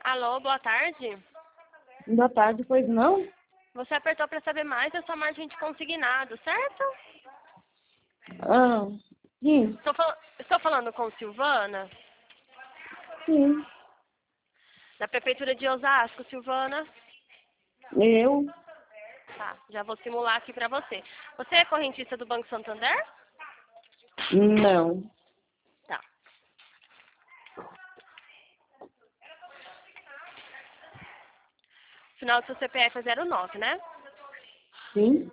Alô, boa tarde. Boa tarde, pois não? Você apertou para saber mais da sua margem de consignado, certo? Ah, sim, Estou falando com Silvana, sim. da Prefeitura de Osasco, Silvana. Eu? Tá, já vou simular aqui para você. Você é correntista do Banco Santander? Não. Tá. O final do seu CPF é 09, né? Sim?